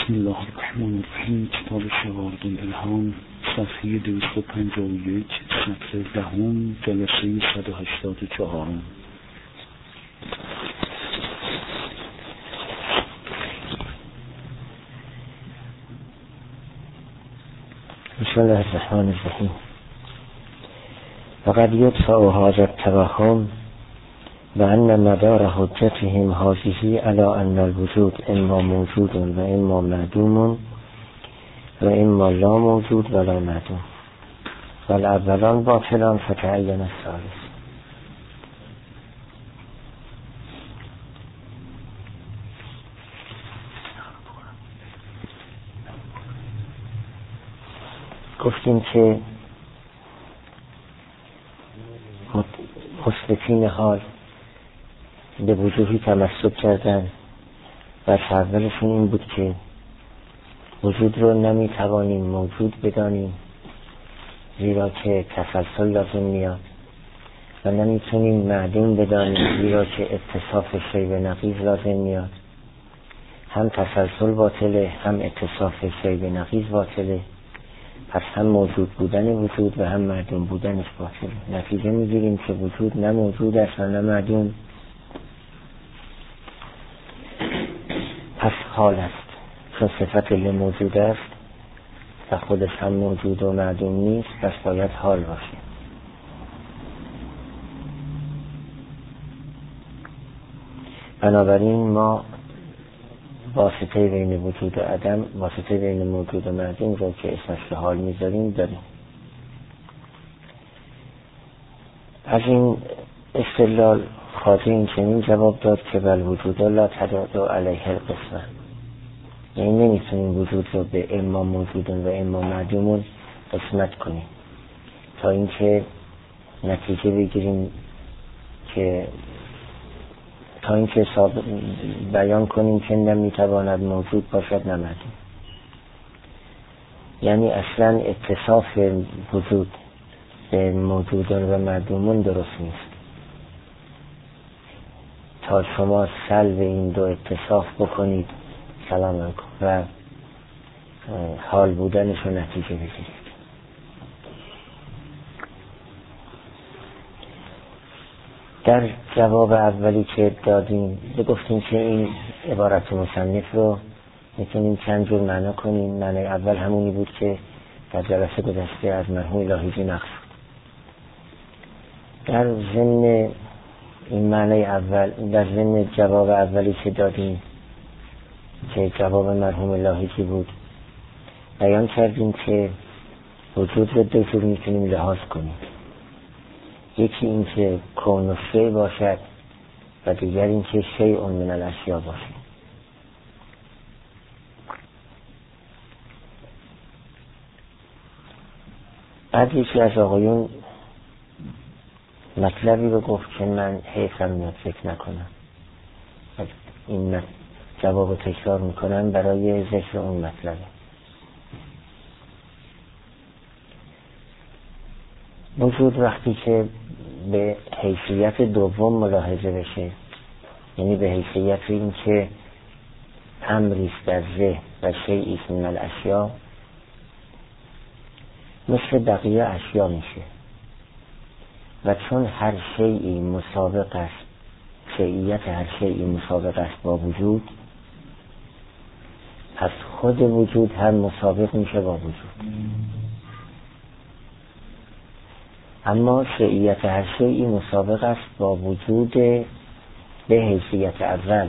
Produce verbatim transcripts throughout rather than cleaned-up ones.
بسم الله الرحمن الرحیم. کتاب شواهد الالهام، صفحه دویست و پنجاه و یک، سطر دهم، جلسه صد و هشتاد و چهار. بسم الله الرحمن الرحیم. وقد یدفع هذا التوهم وأن مدار حجتهم هذه على أن الوجود إما موجود وإما معدوم وإما لا موجود ولا معدوم والأولان باطلان فتعين الثالث. گفتیم که مثبتین حال به وجوهی تمسک کردن و اولشون این بود که وجود رو نمیتوانیم موجود بدانیم زیرا که تسلسل لازم میاد و نمیتونیم معدوم بدانیم زیرا که اتصاف شی به نقیض لازم میاد. هم تسلسل باطله هم اتصاف شی به نقیض باطله، پس هم موجود بودن وجود و هم معدوم بودنش باطله. نتیجه میگیریم که وجود نه موجود است و نه معدوم، پس حال است، چون صفت لموجود است و خودش هم موجود و معدوم نیست، پس باید حال باشه. بنابراین ما واسطه بین وجود و عدم، واسطه بین موجود و معدوم رو که اسمش به حال میذاریم داریم. از این استدلال خاطر این چنین جواب داد که بل وجود لا تداد علیه القسمه، یعنی نمیتونیم وجود رو به اما موجودون و اما معدومون قسمت کنیم تا اینکه نتیجه بگیریم که تا اینکه بیان کنیم که نمیتواند موجود باشد نه معدوم. یعنی اصلا اتصاف وجود به موجودون و معدومون درست نیست تا شما سلب این دو اتصاف بکنید سلام علیکم و حال بودنش رو نتیجه بگیرید. در جواب اولی که دادیم گفتیم که این عبارت مصنف رو میتونیم چند جور معنا کنیم. معنی اول همونی بود که در جلسه گذشته از مرحوم لاهیجی نقل شد. در ضمن این معنی اول، در ضمن جواب اولی که دادیم که جواب مرحوم لاهیجی بود، بیان کردیم که وجود رو دو جور میتونیم لحاظ کنیم. یکی این که کون شیء باشد و دیگر این که شیء من الاشیاء باشد. بعد یکی از آقایون مطلبی رو گفت که من حیفم میاد فکر نکنم، این جواب رو تکرار میکنم برای ذکر اون مطلبه. وجود وقتی که به حیثیت دوم ملاحظه بشه، یعنی به حیثیت این که امریست در ذهن و شیئیست من الاشیاء، مثل بقیه اشیاء میشه و چون هر شیئی مسابق است، شیئیت هر شیئی مسابق است با وجود، پس خود وجود هم مسابق میشه با وجود. اما شیئیت هر شیئی مسابق است با وجود به حیثیت اول،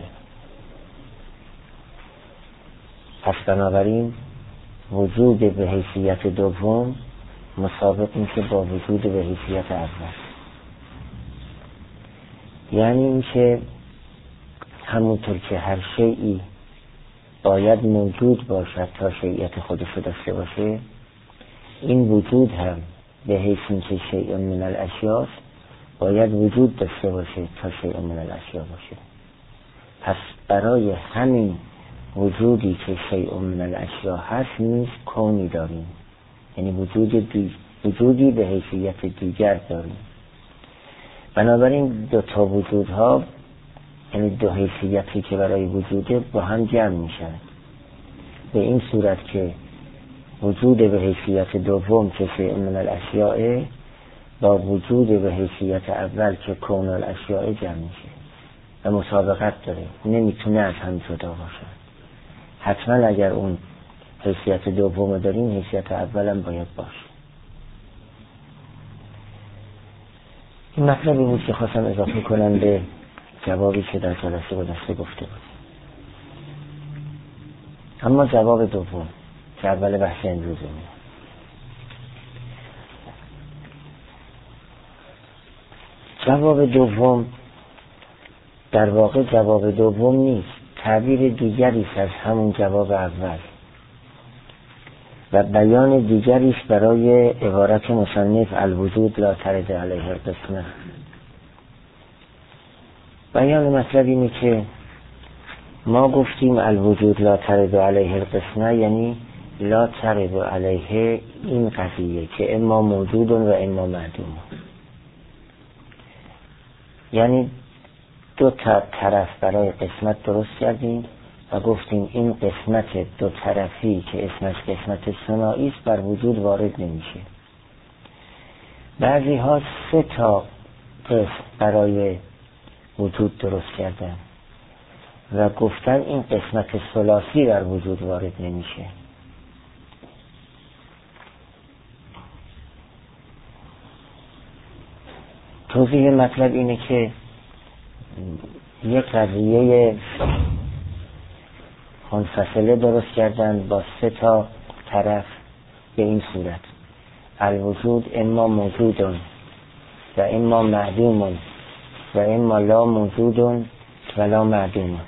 پس بنابراین وجود به حیثیت دوم مسابق میشه با وجود به حیثیت اول. یعنی این که همونطور که هر شیئی باید موجود باشد تا شیئیت خودش رو داشته باشه، این وجود هم به حیث این که شیء من الاشیاء باید وجود داشته باشه تا شیء من الاشیاء باشه. پس برای همین وجودی که شیء من الاشیاء هست نیز کونی داریم، یعنی وجود دی... وجودی به حیثیت دیگر داریم. بنابراین دو تا وجودها، یعنی دو حیثیتی که برای وجوده، با هم جمع میشن به این صورت که وجود به حیثیت دوم که شیء من الاشیاء با وجود به حیثیت اول که کون الاشیاء جمع میشه و مسابقت داره، نمیتونه از هم جدا باشه. حتما اگر اون حیثیت دوم داریم حیثیت اولم باید باشه. این مطلبی بود که خواستم اضافه کنم به جوابی که در جلسه گذشته گفته بود. اما جواب دوم که اول بحث امروزه می جواب دوم در واقع جواب دوم نیست، تعبیر دیگری از همون جواب اول و بیان دیگریش برای عبارت مصنف الوجود لا ترد علیه القسمه. بیان مطلب اینه که ما گفتیم الوجود لا ترد علیه القسمه، یعنی لا ترد علیه این قضیه که اما موجود و اما معدوم، یعنی دو تا طرف برای قسمت درست کردیم و گفتیم این قسمت دو طرفی که اسمش قسمت ثنایی است بر وجود وارد نمیشه. بعضی ها سه تا قسم برای وجود درست کردن و گفتن این قسمت ثلاثی بر وجود وارد نمیشه. توضیح مطلب اینه که یک قضیه منفصله درست کردن با سه تا طرف به این صورت: الوجود اما موجود و اما معدوم و اما لا موجود و لا معدوم،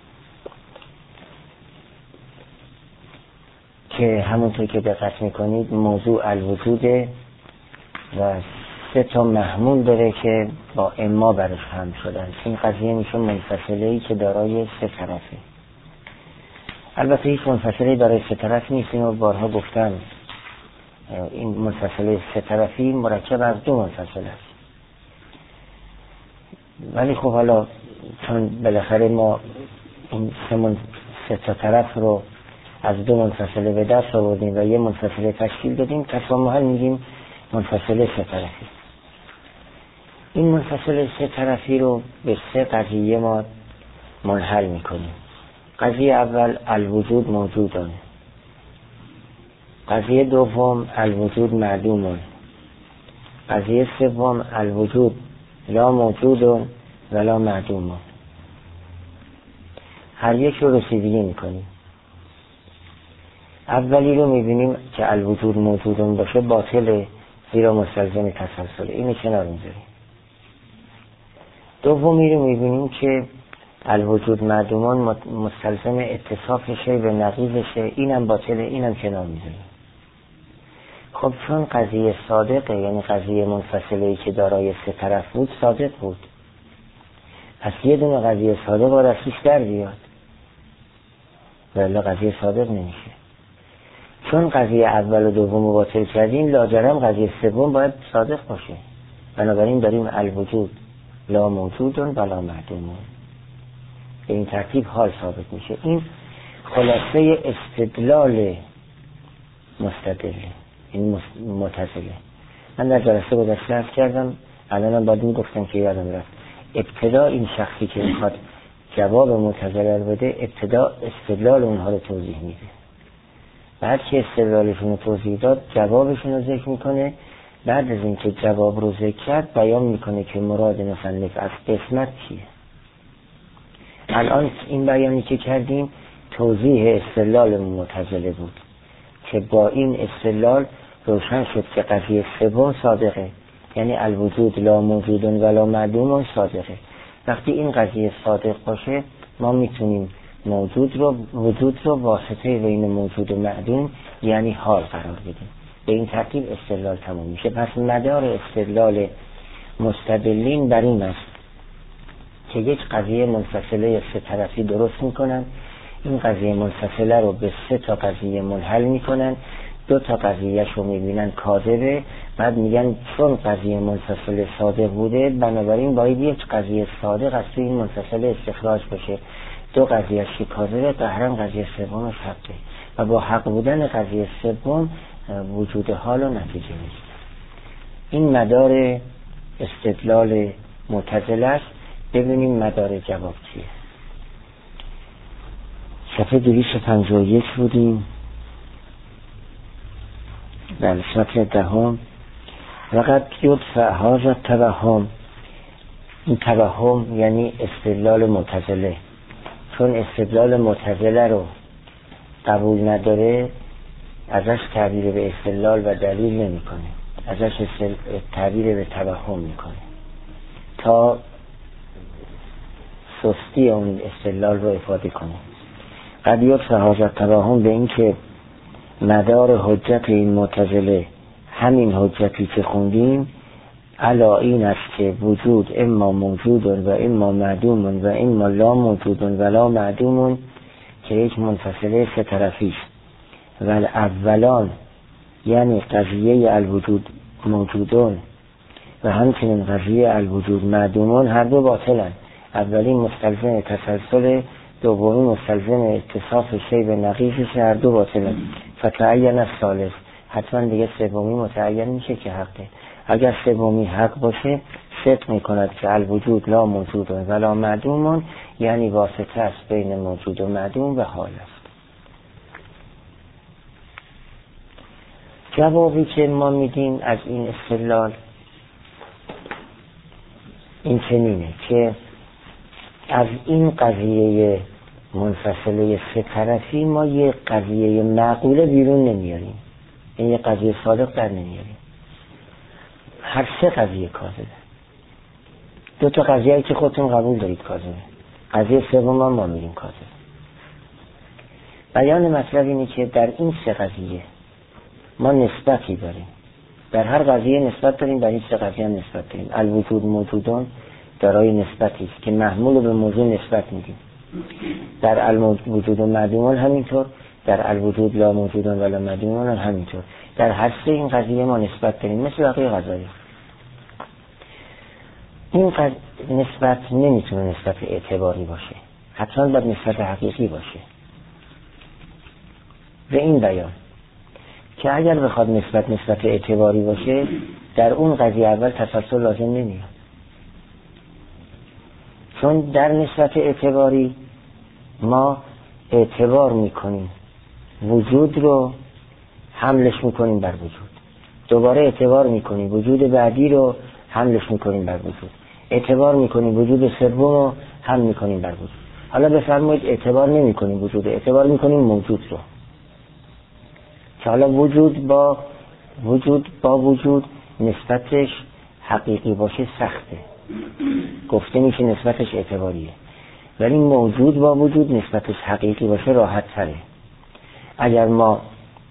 که همونطور که دقت میکنید موضوع الوجوده و سه تا محمول داره که با اما برش هم شدن. این قضیه میشه منفصله‌ای که دارای سه طرفه. البته هیچ منفصله‌ای برای سه طرف نیست، اینو بارها گفتم. این منفصله سه طرفی مرکب از دو منفصل است، ولی خب حالا چون بالاخره ما این سه, من... سه تا طرف رو از دو منفصله به دست آوردیم و یه منفصله تشکیل دادیم، پس با محل میگیم منفصله سه طرفی. این منفصله سه طرفی رو به سه قضیه ما منحل میکنیم. قضیه اول الوجود موجودن، قضیه دوم الوجود معدومن، قضیه سوم الوجود لا موجودن و لا معدومن. هر یک رو رسیدگی میکنیم. اولی رو میبینیم که الوجود موجودن باشه باطله، زیرا مستلزم تسلسله، اینو کنار میذاریم. دومی رو میبینیم که الوجود معدومان مستلزم اتصافشه به نقیضشه، اینم باطله، اینم کنار میذاریم. خب چون قضیه صادقه، یعنی قضیه منفصله‌ای که دارای سه طرف بود صادق بود، پس یه دونه قضیه صادق باید از توش در بیاد، ولی قضیه صادق نمیشه. چون قضیه اول و دوم رو باطل کردیم، لاجرم قضیه سوم باید صادق باشه. بنابراین داریم الوجود لا موجودن و لا معدومن. به این ترتیب حال ثابت میشه. این خلاصه استدلال مستدله، این معتزله. من در جلسه گذشته عرض کردم، الانم باید میگفتم که یادم رفت، ابتدا این شخصی که میخواد جواب معتزله رو بده، ابتدا استدلال اونها رو توضیح میده. بعد که استدلالشون رو توضیح داد، جوابشون رو ذکر میکنه. بعد از اینکه جواب رو ذکر کرد، بیان میکنه که مراد مصنف از قسمت چیه. الان این بیانی که کردیم توضیح استدلال معتزله بود که با این استدلال روشن شد که قضیه سوم صادقه، یعنی الوجود لا موجودن ولا معدوم صادقه. وقتی این قضیه صادق باشه، ما میتونیم موجود رو وجود رو واسطه بین موجود و معدوم یعنی حال قرار بدیم. به این ترتیب استدلال تموم میشه. پس مدار استدلال مستدلین بر این است که یک قضیه منفصله سه طرفی درست میکنن، این قضیه منفصله رو به سه تا قضیه منحل میکنن، دو تا قضیهش رو میبینن کاذبه، بعد میگن چون قضیه منفصله صادق بوده بنابراین باید یک قضیه صادق از توی این منفصله استخراج بشه، دو قضیه که کاذبه قهرن قضیه سومش حقه. و با حق بودن قضیه سوم وجود حال و نتیجه نیست. این مدار استدلال معتزله است. ببینیم مدار جواب چیه. صفحه دویست و پنجاه و یک بودیم، در سطر دهم. وقد یدفع هذا التوهم، این توهم یعنی استدلال معتزله، چون استدلال معتزله رو قبول نداره ازش تعبیر به استدلال و دلیل نمی کنه، ازش تعبیر به توهم میکنه تا سستی اون استدلال رو افاده کنه. قد یدفع هذا التوهم، به این که مدار حجت این معتزله همین حجتی که خوندیم علا این است که وجود اما موجود و اما معدوم و اما لا موجود و لا معدوم، که یک منفصله سه طرفی است. و اولان یعنی قضیه الوجود موجودون و همچنین قضیه الوجود معدومون هر دو باطلن. اولین مستلزم تسلسل، دومی مستلزم اتصاف شی به نقیضش، هر دو باطلن. فتعین الثالث، حتما دیگه سومی متعین میشه که حقه. اگر سومی حق باشه صدق میکند که الوجود لا موجود و لا معدوم، یعنی واسطه است بین موجود و معدوم و حال است. جوابی که ما میدیم از این استدلال این چنینه که از این قضیه منفصله سه طرفی ما یه قضیه معقوله بیرون نمیاریم، این یه قضیه صادق در نمیاریم. هر سه قضیه کاذبه. دو تا قضیه‌ای که خودتون قبول دارید کاذبه، قضیه سوم ما میگیم کاذبه. بیان مطلب اینه که در این سه قضیه ما نسبتی داریم، در هر قضیه نسبت داریم، در این سه قضیه هم نسبت داریم. الوجود موجودون دارای نسبتی است که محمول به موضوع نسبت میدیم. در الوجود معدومون همینطور، در الوجود لا موجودون ولا معدومون همینطور. در هر سه این قضیه ما نسبت داریم، مثل بقیه قضایا. این قض... نسبت نمیتونه نسبت اعتباری باشه، حتما باید نسبت حقیقی باشه. به این بیان که اگر بخواد نسبت نسبت اعتباری باشه، در اون قضیه اول تسلسل لازم نمیاد، چون در نسبت اعتباری ما اعتبار میکنیم وجود رو حملش میکنیم بر وجود، دوباره اعتبار میکنیم وجود بعدی رو حملش میکنیم بر وجود، اعتبار میکنیم وجود سوم رو حمل میکنیم بر وجود. حالا بفرمایید اعتبار نمیکنیم وجود، اعتبار میکنیم موجود رو، که حالا وجود با وجود با وجود نسبتش حقیقی باشه سخته، گفته میشه نسبتش اعتباریه، ولی موجود با وجود نسبتش حقیقی باشه راحت تره. اگر ما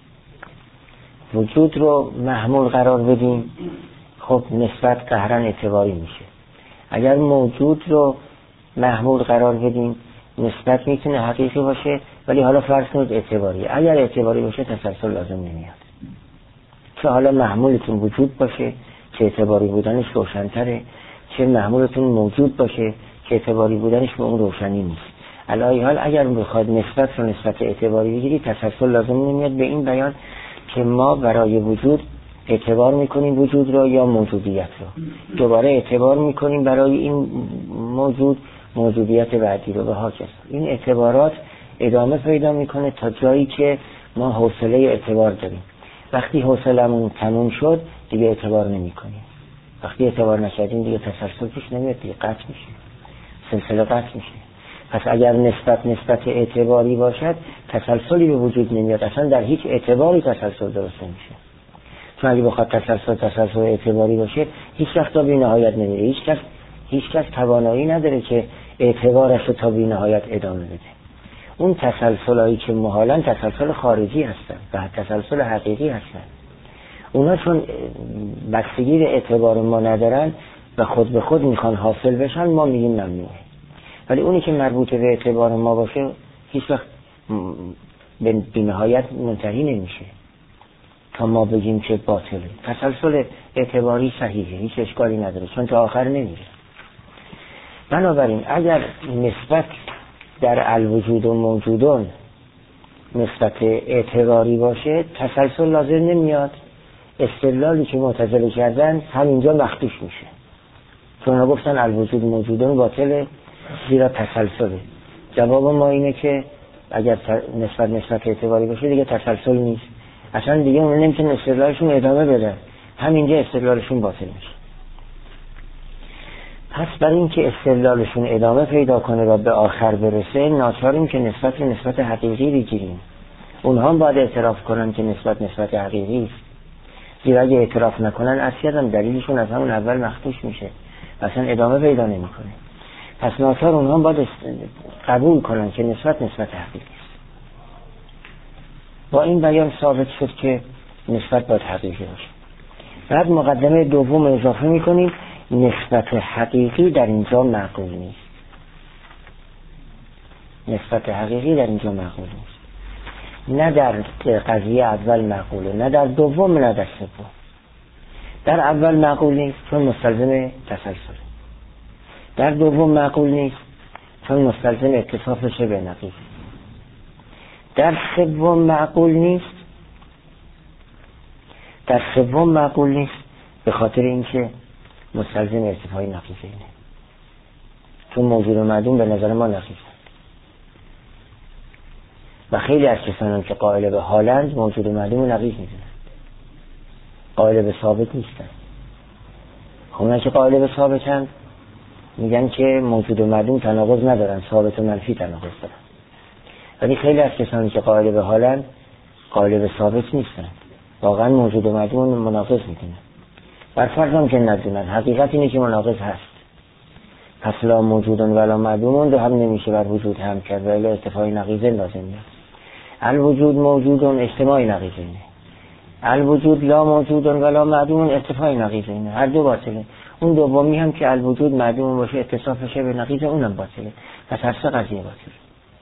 وجود رو محمول قرار بدیم خب نسبت قهرا اعتباری میشه. اگر موجود رو محمول قرار بدیم نسبت میتونه حقیقی باشه، ولی حالا فرض کنید اعتباری. اگر اعتباری باشه تسلسل لازم نمیاد، چه حالا محمولتون وجود باشه که اعتباری بودنش روشن‌تره، چه محمولتون موجود باشه که اعتباری بودنش به اون روشنی نیست. علاوه حال اگر بخواد نسبت رو نسبت اعتباری بگیری تسلسل لازم نمیاد. به این بیان که ما برای وجود اعتبار میکنیم وجود رو یا موجودیت رو، دوباره اعتبار میکنیم برای این موجود موجودیت بعدی رو، به ها کس. این اعتبارات ادامه پیدا میکنه تا جایی که ما حوصله اعتبار داریم. وقتی حوصلمون تموم شد دیگه اعتبار نمی کنیم. وقتی اعتبار نکردیم دیگه تسلسل پیش نمیاد، دیگه قطع میشه، سلسله قطع میشه. پس اگر نسبت نسبت اعتباری باشد تسلسلی به وجود نمیاد، اصلا در هیچ اعتباری تسلسل درست نمیشه. چون اگه بخواد تسلسل تسلسل اعتباری باشه هیچ وقت تا بی نهایت نمیره. هیچ کس هیچ کس توانایی نداره که اعتبارش رو تا بی نهایت ادامه بده. اون تسلسلایی که محالاً تسلسل خارجی هستن و تسلسل حقیقی هستن، اونا چون بستگی به اعتبار ما ندارن و خود به خود میخوان حاصل بشن، ما میگیم ممنوعه. ولی اونی که مربوط به اعتبار ما باشه هیچ وقت به بی نهایت منتهی نمیشه تا ما بگیم که باطله. تسلسل اعتباری صحیحه، هیچ اشکالی نداره، چون تا آخر نمیره. بنابراین اگر نسبت در الوجود و موجودون نسبت اعتباری باشه تسلسل لازم نمیاد. استدلالی که معتزله کردن همینجا مخدوش میشه، چون گفتن الوجود موجودون باطله زیرا تسلسله. جواب ما اینه که اگر نسبت نسبت اعتباری باشه دیگه تسلسل نیست، اصلا دیگه اون نمیتونه استدلالشون ادامه بده، همینجا استدلالشون باطل میشه. پس برای اینکه استدلالشون ادامه پیدا کنه و به آخر برسه ناچاریم که نسبت نسبت حقیقی بگیریم. اونها هم باید اعتراف کنن که نسبت نسبت حقیقی است، زیرا اگه اعتراف نکنن اصلا دلیلشون از همون اول مخدوش میشه، اصلا ادامه پیدا نمیکنه. پس ناچار اونها هم باید قبول کنن که نسبت نسبت حقیقی است. با این بیان ثابت شد که نسبت باید حقیقی باشه. بعد مقدمه دوم اضافه میکنیم نسبت حقیقی در اینجا معقول نیست. نسبت حقیقی در اینجا معقول نیست، نه در قضیه اول معقوله، نه در دوم، نه در سوم. در اول معقول نیست چون مستلزم تسلسل، در دوم معقول نیست چون مستلزم اتصاف شبه نقیض، در سوم معقول نیست در سوم معقول نیست به خاطر اینکه مستلزم ارتفاعی نقیضه اینه، چون موجود و معدوم به نظر ما نقیضه و خیلی از کسانی که قائل به حالند موجود و معدوم نقیض میدونند، قائل به ثابت نیستند. اونها که قائل به ثابتند میگن که موجود و معدوم تناقض ندارن، ثابت و منفی تناقض دارن. ولی خیلی از کسانی که قائل به حالند قائل به ثابت نیستند، واقعا موجود و معدوم مناقض میدونن. بر فرض هم که ندونن، حقیقت اینه که مناقض هست. پس لا موجودون ولا معدومون رو هم نمیشه بر وجود هم کرد و الی ارتفاعی نقیضه لازم نیست. الوجود موجودون اجتماعی نقیضه اینه، الوجود لا موجودون ولا معدومون ارتفاعی نقیضه اینه، هر دو باطله. اون دومی هم که الوجود معدوم باشه اتصاف شبه نقیضه اونم باطله. پس هر سه قضیه باطله.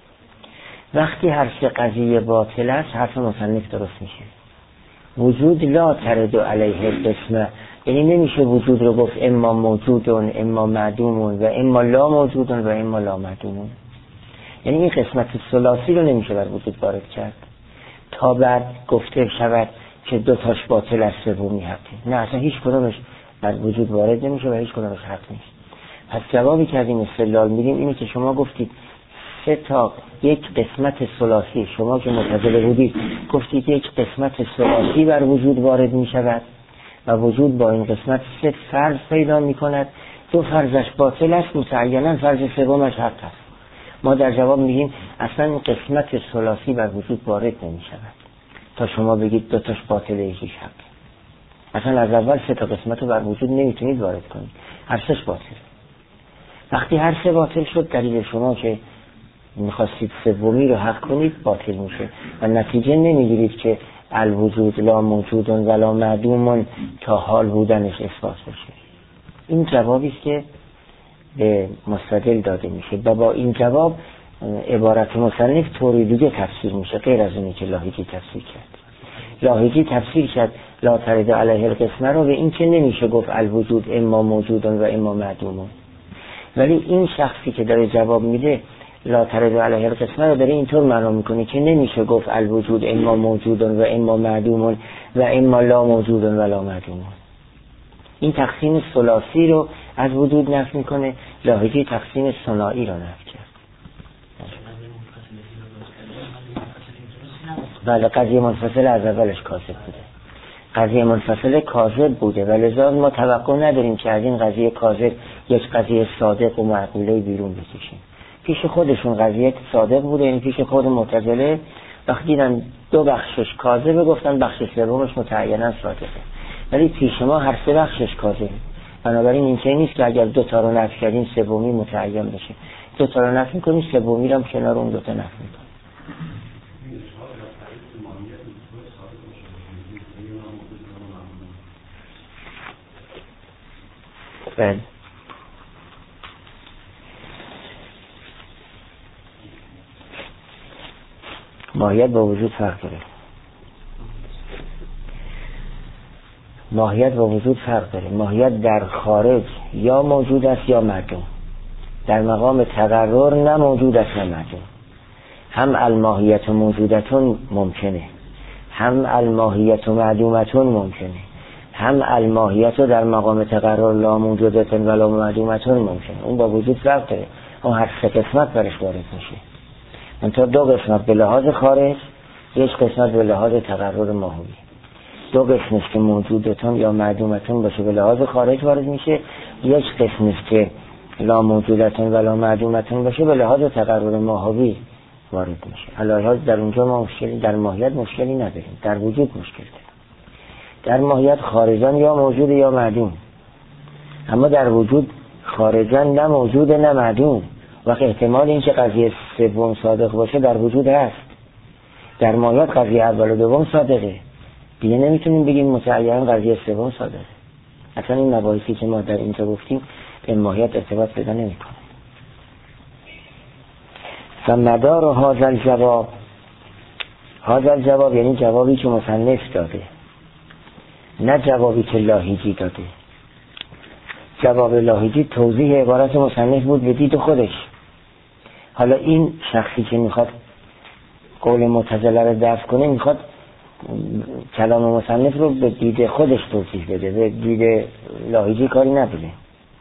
وقتی هر سه قضیه باطل است حرف مصنف درست میشه. وجود لا ترد علیه القسمه، یعنی نمیشه وجود رو گفت اما موجودون اما معدومون و اما لا موجودون و اما لا معدومون، یعنی این قسمت ثلاثی رو نمیشه بر وجود وارد کرد تا بعد گفته شود که دو تاش باطل است سومی حقه. نه، اصلا هیچ کدومش بر وجود وارد نمیشه و هیچ کدومش حق نیست. پس جوابی که از این استدلال میدیم اینه که شما گفتید سه تا یک قسمت ثلاثی، شما که معتزله بودید گفتید یک قسمت ثلاثی بر وجود وارد میشود و وجود با این قسمت سه فرض پیدا میکند، دو فرضش باطل است، متعینا فرض سومش حق است. ما در جواب میگیم اصلا قسمت ثلاثی بر وجود وارد نمیشود تا شما بگید دو تاش باطله یکیش حق. اصلا از اول سه تا قسمت رو بر وجود نمیتونید وارد کنید، هر سهش باطل. وقتی هر سه باطل شد دلیل شما که میخواستید سومی رو حق کنید باطل میشه و نتیجه نمیگیرید که الوجود لا موجودون ولا معدومون تا حال بودنش اثبات بشه. این جوابی است که به مستدل داده میشه و با این جواب عبارت مصنف طوری دیگه تفسیر میشه غیر از اونی که لاحقی تفسیر کرد. لاحقی تفسیر کرد لا ترد علیه القسمه رو به این که نمیشه گفت الوجود اما موجودون و اما معدومون، ولی این شخصی که داره جواب میده لا ترد علیه القسمه رو داره اینطور معنا میکنه که نمیشه گفت الوجود اما موجودون و اما معدومون و اما لا موجودون و لا معدومون. این تقسیم ثلاثی رو از وجود نفی میکنه، لاحقی تقسیم ثنایی رو نفی کرد. بله، قضیه منفصل از اولش کاذب بوده، قضیه منفصل کاذب بوده و لذا ما توقع نداریم که از این قضیه کاذب یک قضیه صادق و معقوله بیرون بکشیم. پیش خودشون قضیه صادق بوده، یعنی پیش خود معتزله وقتی دیدن دو بخشش کاذبه گفتن بخش سومش متعینا صادقه، ولی پیش ما هر سه بخشش کاذبه. بنابراین اینطوری نیست که اگر دو تا رو نفی کردیم سومی متعین بشه، دو تا رو نفی کنیم سومی رو هم کنار اون دو تا نفی می‌کنیم. بله، ماهیت با وجود فرق داره. ماهیت با وجود فرق داره. ماهیت در خارج یا موجود است یا معدوم. در مقام تقرر نه موجود است نه معدوم. هم الماهیت موجودتون ممکنه، هم الماهیت معدومتون ممکنه، هم الماهیت در مقام تقرر لا موجودتون ولا معدومتون ممکنه. اون با وجود فرق داره، اون هر سه قسمت برش وارد میشه. منتها دو قسمت به لحاظ خارج، یک قسمت به لحاظ تقرر ماهوی. دو قسمت که موجودتون یا معدومتون باشه به لحاظ خارج وارد میشه، یک قسمت که لا موجودتون ولا معدومتون باشه به لحاظ تقرر ماهوی وارد میشه. الان در اونجا ما مشکلی در ماهیت مشکلی نداریم، در وجود مشکل داریم. در ماهیت خارجان یا موجود یا معدوم، اما در وجود خارجان نه موجود نه معدوم. وقت احتمال این که قضیه سوم صادق باشه در وجود هست. در ماهیت قضیه اول و دوم صادقه، دیگه نمیتونیم بگیم متعین قضیه سوم صادقه. اصلا این مباحثی که ما در اینجا گفتیم به ماهیت ارتباط پیدا نمیکنه. فمدار هذا الجواب، هذا الجواب یعنی جوابی که مصنف داده، نه جوابی که لاهیجی داده. جواب لاهیجی توضیح عبارت مصنف بود به دید خودش. حالا این شخصی که میخواد قول معتزله رو دفع کنه میخواد کلام مصنف رو به دید خودش توضیح بده، به دید لاهیجی کاری نبوده.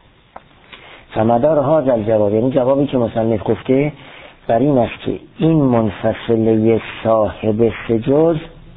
فمدار هذا الجواب یعنی جوابی که مصنف گفته بر این است که این منفصله صاحب سه جز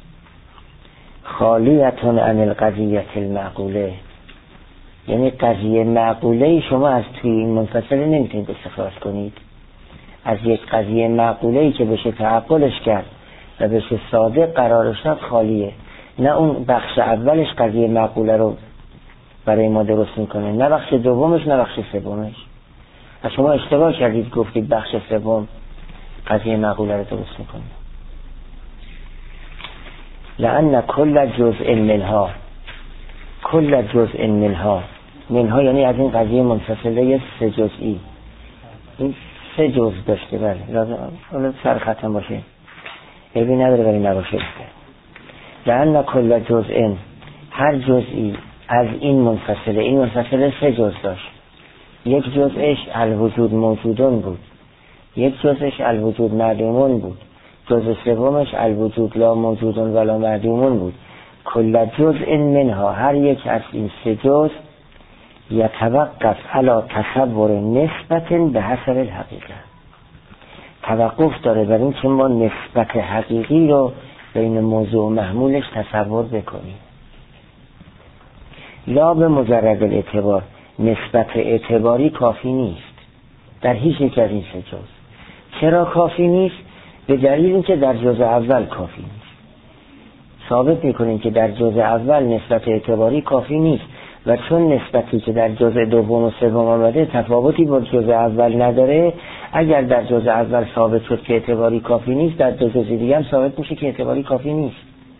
خالیتون عن القضیه المعقوله، یعنی قضیه معقوله شما از توی این منفصله نمیتونید استخراج کنید. از یک قضیه معقوله‌ای که بشه تعقلش کرد و بشه صادق قرارش داد خالیه، نه اون بخش اولش قضیه معقوله رو برای ما درست میکنه، نه بخش دومش نه بخش سومش. و شما اشتباه کردید گفتید بخش سوم قضیه معقوله رو درست میکنه. لأن کل جزء منها، کل جزء منها، منها یعنی از این قضیه منفصله سه جزئی، این سه جزء داشته. بله لازم اون سر ختم باشه، عیبی نداره ولی نباشه. لأن کل جزء، هر جزئی از این منفصله، این منفصله سه جزء داشت. یک جزءش الوجود موجودون بود، یک جزءش الوجود معدومون بود، جزء سومش الوجود لا موجودون ولا معدومون بود. کل جزء منها، هر یک از این سه جزء یتوقف علی تصور نسبت به حسب الحقیقه، توقف داره بر این که ما نسبت حقیقی رو بین موضوع و محمولش تصور بکنیم. لا به مجرد الاعتبار، نسبت اعتباری کافی نیست در هیچ یک از این سه جزء. چرا کافی نیست؟ به دلیل اینکه در جزء اول کافی نیست. ثابت میکنیم که در جزء اول نسبت اعتباری کافی نیست و چون نسبتی که در جزء دوم و سوم آمده تفاوتی با جزء اول نداره، اگر در جزء اول ثابت شد که اعتباری کافی نیست، در دو جزء دیگه هم ثابت میشه که اعتباری کافی نیست،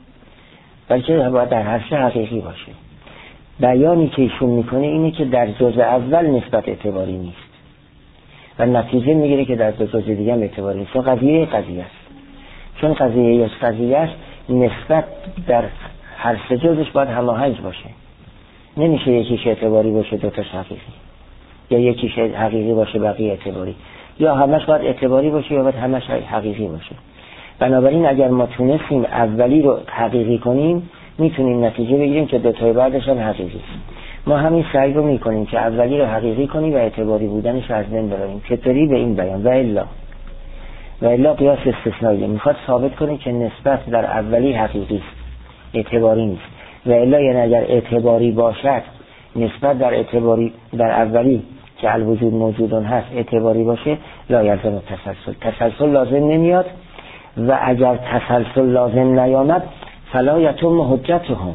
بلکه باید در هر سه حقیقی باشه. بیانی که ایشون میکنه اینه که در جزء اول نسبت اعتباری نیست و نتیجه میگیره که در دو جزء دیگه هم اعتباری نیست. چون قضیه قضیه است، چون قضیه یک قضیه است، نسبت در هر سه جزش باید هماهنگ باشه. نمیشه یکیش اعتباری باشه دوتاش حقیقی، یا یکیش حقیقی باشه بقیه اعتباری، یا همش باید اعتباری باشه یا باید همش حقیقی باشه. بنابراین اگر ما تونستیم اولی رو حقیقی کنیم میتونیم نتیجه بگیریم که دوتای بعدش هم حقیقی است. ما همین سعی رو میکنیم که اولی رو حقیقی کنیم و اعتباری بودنش رو از بین ببریم. چطوری؟ به این بیان و الا و الا قیاس استثنایی میخواد ثابت کنه که نسبت در اولی حقیقی است، اعتباری نیست. و الا یعنی اگر اعتباری باشد، نسبت در اعتباری در اولی که الوجود موجودون هست اعتباری باشه، لا یلزم تسلسل، تسلسل لازم نمیاد. و اگر تسلسل لازم نیامد فلا یتم حجتهم،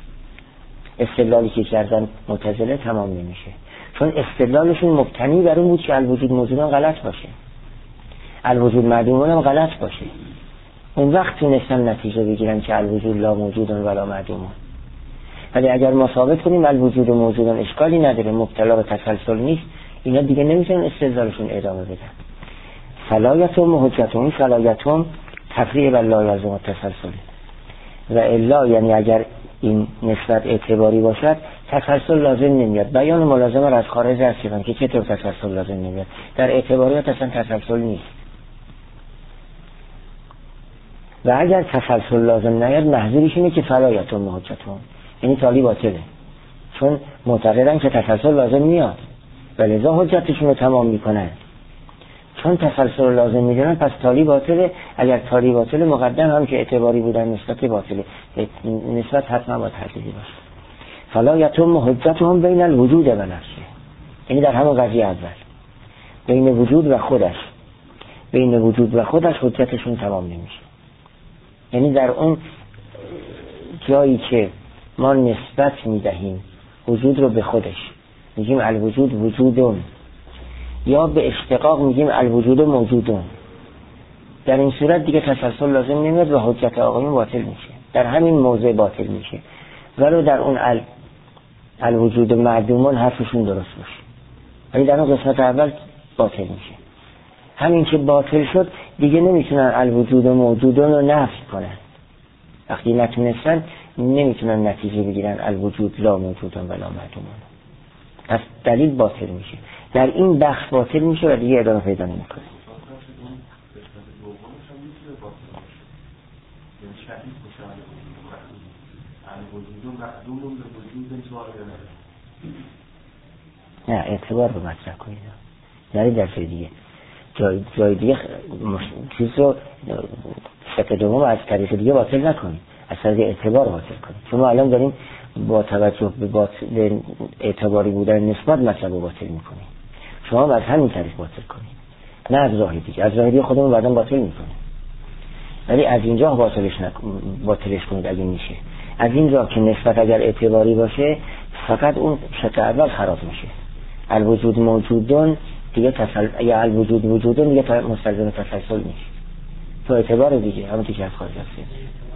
استدلالی که کردن معتزله تمام نمیشه، چون استدلالشون مبتنی بر اون بود که الوجود موجودون غلط باشه، الوجود معدومون هم غلط باشه. اون وقت تونستن نتیجه بگیرن که الوجود لا موجودون ولا معدومون. ولی اگر ما ثابت کنیم الوجود موجودون اشکالی نداره، مبتلا به تسلسل نیست، اینا دیگه نمیتونن استدلالشون ادامه بدن. فلایتهم حجتهم، فلایتهم تفریع و لا یلزم تسلسل. و الا یعنی اگر این نسبت اعتباری باشد تسلسل لازم نمیاد. بیان ملازمه را از خارج هستیم که چطور تسلسل لازم نمیاد، در اعتباریات اصلا تسلسل نیست. و اگر تسلسل لازم نیاد محضورش اینه که فلایتون حجتون، یعنی تالی باطله، چون معتقدن که تسلسل لازم میاد و لذا حجتشون رو تمام میکنن. چون تسلسل لازم میدونن پس تالی باطله. اگر تالی باطله مقدم هم که اعتباری بودن نسبت باطله، نسبت حتما باید حقیقی باشه. فلایتون حجتهم بین الوجود و نفسه، یعنی در همون قضیه اول بین وجود و خودش، بین وجود و خودش حجتشون تمام نمیشه. یعنی در اون جایی که ما نسبت میدهیم وجود رو به خودش، میگیم الوجود وجودون، یا به اشتقاق میگیم الوجود موجودون، در این صورت دیگه تسلسل لازم نمیاد و حجت آقایون باطل میشه، در همین موضع باطل میشه. ولو در اون ال... الوجود معدومون حرفشون درست باشه، ولی در اون قسمت اول باطل میشه. همین که باطل شد دیگه نمیتونن الوجود موجودون رو نفی کنن. وقتی نتونستن نمیتونن نتیجه بگیرن الوجود لا موجودون ولا معدومون، پس دلیل باطل میشه. در این بخش باطل میشه و دیگه ادامه پیدا نمیکنه. نه اعتبار رو مطرح کنید، نه در جای دیگه جای, جای دیگه مش... چیز رو شکل دوم از طریق دیگه باطل نکنید، از طریق اعتبار باطل کنید. چون ما الان داریم با توجه به, باطل... به اعتباری بودن نسبت مطلب رو باطل میکنیم. شما از همین طریق باطل کنید، نه از راه دیگه. از راه دیگه خودمون بعداً باطل میکنیم، ولی از اینجا باطلش نک... باطلش کنید اگه میشه. از این راه که نسبت اگر اعتباری باشه فقط اون شکل اول خراب میشه. الوجود موجودون دیگه تسل... یا الوجود وجودون دیگه مستلزم تسلسل میشه تو اعتبار دیگه، همون که از خارج هست.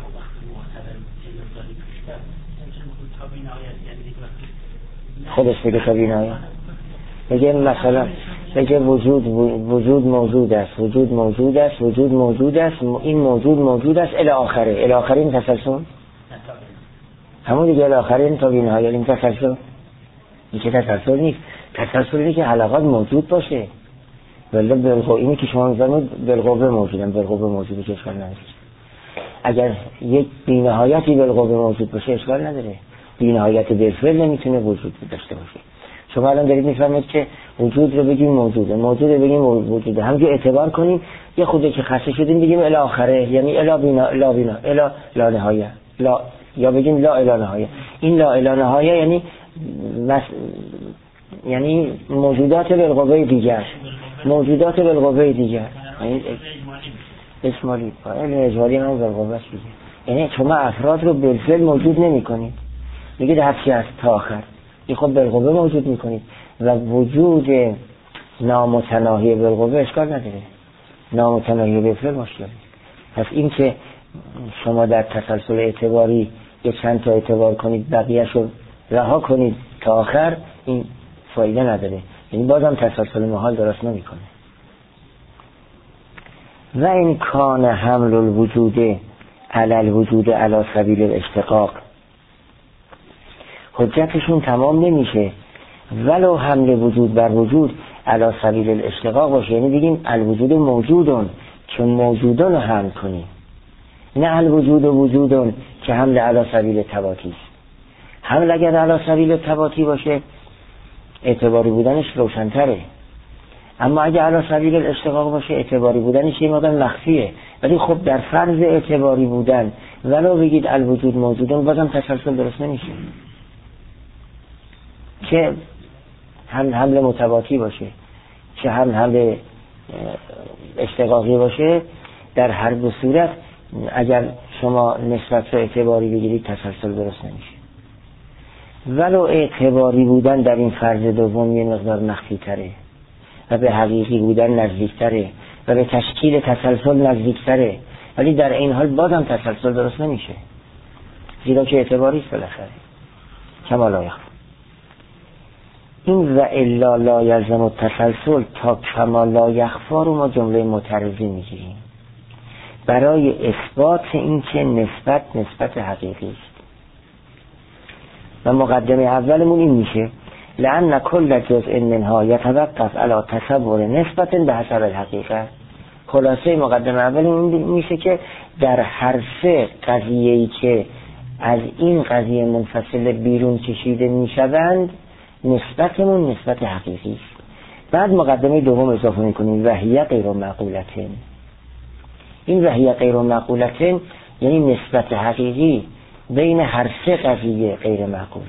خودش بگه تا بینایی بگه مثلا بگه وجود وجود موجود است، وجود موجود است، وجود موجود است، این موجود موجود است الی آخره. الی آخره این تسلسل همون دیگه، الی آخره این تا بینایی این تسلسل. این که تسلسل نیست، تسلسل اینه که علاقات موجود باشه. ولی بالقوه اینی که شما می‌فرمایید بالقوه موجودن، بالقوه موجودی که اشکال نداره. اگر یک بی‌نهایتی بالقوه موجود باشه اشکال نداره. بی‌نهایت بالفعل نمیتونه وجود داشته باشه. شما الان دارید می‌فرمایید که وجود رو بگیم موجوده، موجود رو بگیم وجوده، همینجوری اعتبار کنیم یه خوده که خاصه شدیم بگیم الی آخره، یعنی الی بینا لا بینا الی لا نهایه، لا یا بگیم لا الی نهایه. این لا الی نهایه یعنی مس... یعنی موجودات بالقوه دیگر، موجودات بالقوه دیگر، یعنی اسمالی فاعل اجمالی هم بالقوه است دیگه. یعنی شما افراد رو بالفعل موجود نمی‌کنید، میگید هر چی از تا آخر این خود بالقوه موجود می‌کنید و وجود نامتناهی بالقوه اشکال نداره، نامتناهی بالفعل مشکل. پس این که شما در تسلسل اعتباری یه چند تا اعتبار کنید بقیه‌اش رو رها کنید تا آخر، این فایده نداره، یعنی بازم تسلسل محال درست نمی‌کنه. و این کان حمل الوجود علی الوجود علی سبیل الاشتقاق، حجتشون تمام نمیشه ولو حمل وجود بر وجود علی سبیل الاشتقاق باشه، یعنی بگیم الوجود موجودون که موجودون رو حمل کنیم، نه الوجود و وجودون که حمل علی سبیل تباطی است. حمل اگر علی سبیل تباطی باشه اعتباری بودنش روشن‌تره، اما اگه علی سبیل الاشتقاق باشه اعتباری بودنش یه مقدار مخفیه. ولی خب در فرض اعتباری بودن ولو بگید الوجود موجودون بازم تسلسل درست نمیشه، که هم حمل متباطی باشه که هم حمل اشتقاقی باشه. در هر دو صورت اگر شما نسبت رو اعتباری بگیرید تسلسل درست نمیشه. ولو اعتباری بودن در این فرض دوم یه مقدار مخفی تره و به حقیقی بودن نزدیک تره و به تشکیل تسلسل نزدیک تره، ولی در این حال بازم تسلسل درست نمیشه، زیرا که اعتباری است بالاخره. کما لا یخفا این و الا لا یلزم التسلسل تا کما لا یخفا رو ما جمله معترضی میگیریم برای اثبات این که نسبت نسبت حقیقی است. و مقدمه اولمون این میشه لأن کل جزء منها یتوقف علی تصور نسبت به حسب الحقیقه، خلاصه مقدمه اول این میشه که در هر سه قضیه‌ای که از این قضیه منفصل بیرون کشیده میشوند نسبتمون نسبت حقیقی است. بعد مقدمه دوم اضافه میکنیم وحیه غیر معقولتن. این وحیه غیر معقولتن یعنی نسبت حقیقی بین هر سه قضیه غیر معقوله.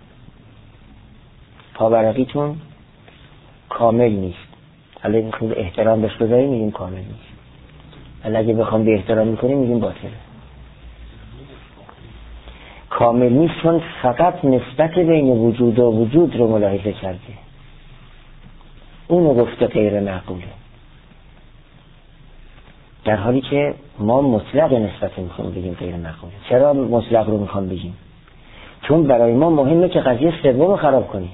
پاورقیتون کامل نیست. حالا این خود احترام بهش بذاریم میگیم کامل نیست. حالا اگه بخوام به احترام میکنیم میگیم باطله. کامل نیست چون فقط نسبت بین وجود و وجود رو ملاحظه کرده، اونو گفته غیر معقوله، در حالی که ما مطلق نسبت میخوام بگیم غیر معقوله. چرا مطلق رو میخوام بگیم؟ چون برای ما مهمه که قضیه سوم رو خراب کنیم،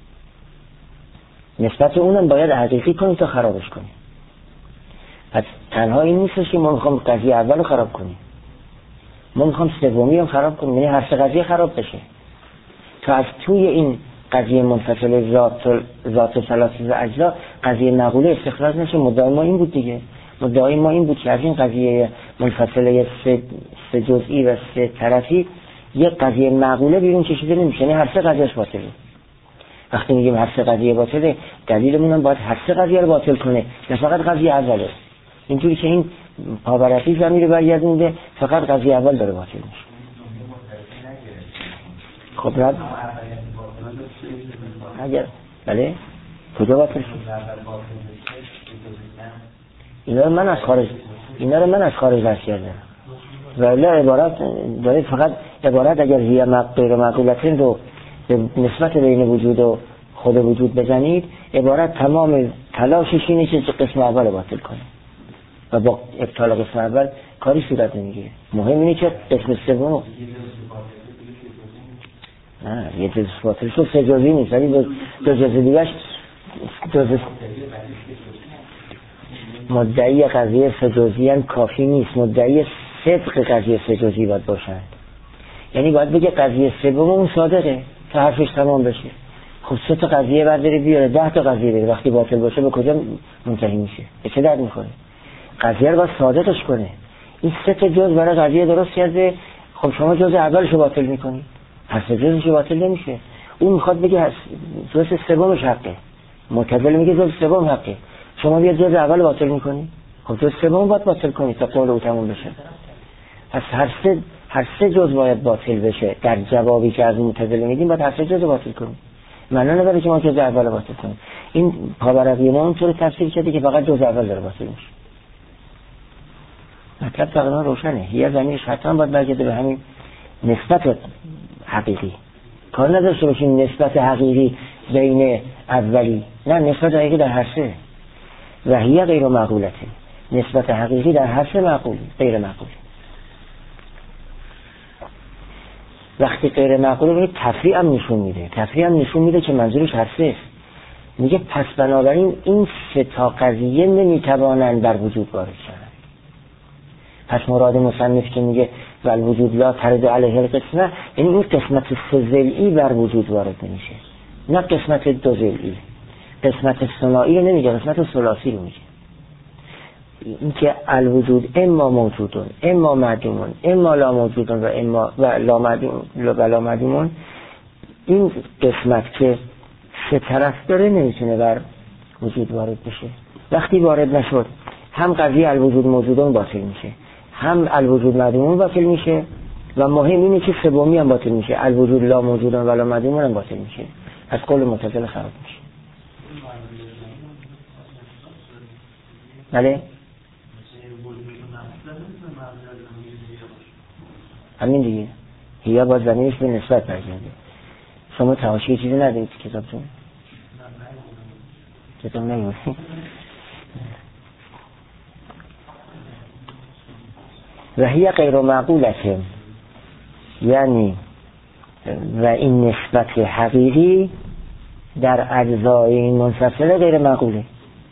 نسبت اونم باید حقیقی کنیم تا خرابش کنیم. پس تنها این نیستش که ما میخوام قضیه اول رو خراب کنیم، ما میخوام سومی هم خراب کنیم، یعنی هر سه قضیه خراب بشه تا از توی این قضیه منفصل ذات ذات و ثلاثه و اجزا قضیه معقوله استخراج نشه. مدعای ما این بود دیگه، مدعای ما این بود که از این قضیه منفصله سه, سه جزئی و سه طرفی یک قضیه معقوله بیرون کشیده نمیشه، یعنی هر سه قضیهش باطله. وقتی میگیم هر سه قضیه باطله دلیلمون هم باید هر سه قضیه رو باطل کنه، نه فقط قضیه اوله. اینجوری که این پاورقی زمین رو برگردونده فقط قضیه اول داره باطل میشه. خب رد اگر بله کجا باطل شد؟ اینا رو من از خارج اینا رو من از خارج درس کردم. ولی عبارت داره فقط عبارت اگر هی غیر معقولتن رو به نسبت بین وجود و خود وجود بزنید، عبارت تمام تلاشش اینه که قسم اول باطل کنه و با ابطال قسم اول کاری صورت نمیگیره. مهم اینه که قسم سوم نه یه جز باطل شد سه جزئی نیست، ولی دو جز دیگهش دو جز مدعی قضیه سه جزئی هم کافی نیست، مدعی صدق قضیه سه جزئی باید باشند. یعنی باید بگه قضیه سوم اون صادقه تا حرفش تمام بشه. خب سه تا قضیه برداره بیاره ده تا قضیه بره، وقتی باطل باشه به کجا منتهی میشه؟ به چه درد میخوره؟ قضیه رو باید صادقش کنه. این سه تا جز برای قضیه درست کرده، خب شما جز اولشو باطل میکنی، هر سه جزش باطل نمیشه. اون میخواد بگه جز سومش حقه، معتزله میگه جز سوم حقه، شما بیا جز اول باطل میکنی، خب جز سوم باید باطل کنی تا قول او تموم بشه. پس هر سه هر سه جز باید باطل بشه. در جوابی که از معتزله میدیم باید هر سه جز باطل کنیم، معنا نداره که ما جز اول باطل کنیم. این پاورقی ما اونطور تفسیر کرده که فقط جز اول داره باطل میشه. مطلب تقریبا روشنه. یه زمینش حتما باید برگرده به همین نسبت حقیقی. کار نداشته باشیم نسبت حقیقی بین اولی، نه نسبت حقیقی در هر سه. وحیه غیر معقولته، نسبت حقیقی در هر سه معقول غیر معقول. وقتی غیر معقوله باید تفریع هم نشون میده، تفریع هم نشون میده که منظورش هر سه. میگه پس بنابراین این سه تا قضیه نمیتوانند در وجود وارد شوند. پس مراد مصنف که میگه ول وجود لا ترد علیه القسمه، یعنی این قسمت سه ضلعی بر وجود وارد نمیشه، نه قسمت دو ضلعی. قسمت ثنایی رو نمیگه، قسمت ثلاثی رو میگه. این که الوجود اما موجودون اما معدومون اما لا موجودون و اما و لا معدوم و لا معدومون، این قسمت که سه طرف داره نمیتونه بر وجود وارد بشه. وقتی وارد نشد هم قضیه الوجود موجودون باطل میشه، هم الوجود معدومون باطل میشه و مهم اینه که سومی هم باطل میشه، الوجود لا موجودون و لا معدومون هم باطل میشه. از قول معتزله خراب میشه. بله همین دیگه، هیا با زمینش به نسبت برگرده. شما تحاشی چیزی ندارید کتابتون؟ کتاب نگید. و هی غیر معقولته، یعنی و این نسبت حقیقی در اجزای این منفصله غیر معقوله.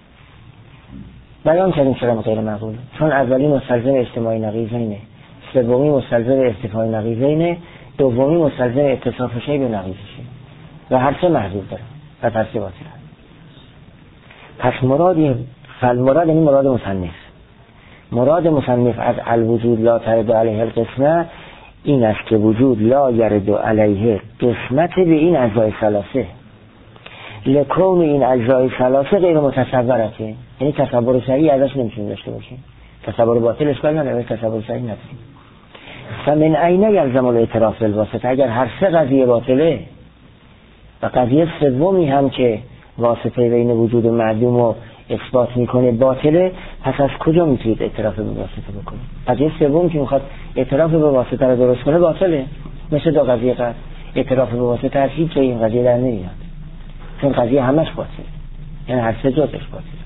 بیان کردیم چرا غیر معقوله؟ چون اولی مستلزم اجتماعی نقیضینه، سومی مستلزم ارتفاع نقیضینه، دومی مستلزم اتصاف شی به نقیضشه و هر سه محذوف داره و هر سه باطله. پس مراد فالمراد یعنی مراد مصنف مراد مصنف از الوجود لا ترد علیه القسمه این است که وجود لا یرد علیه قسمت به این اجزای ثلاثه، لکون این اجزای ثلاثه غیر متصورته، یعنی تصور صحیح ازش نمیتونیم داشته باشیم. تصور باطل اشکال نداره، تصور صحیح نداریم. فمن عین یلزم الاعتراف بالواسطه، اگر هر سه قضیه باطله و قضیه سومی هم که واسطه بین وجود و معدوم رو اثبات میکنه باطله، پس از کجا میتونید اعتراف به واسطه بکنید؟ قضیه سوم که میخواد اعتراف به واسطه رو درست کنه باطله، مثل دو قضیه قبل. اعتراف به واسطه از هیچ جای این قضیه در نمیاد، چون قضیه همش باطله، یعنی هر سه جزش باطله.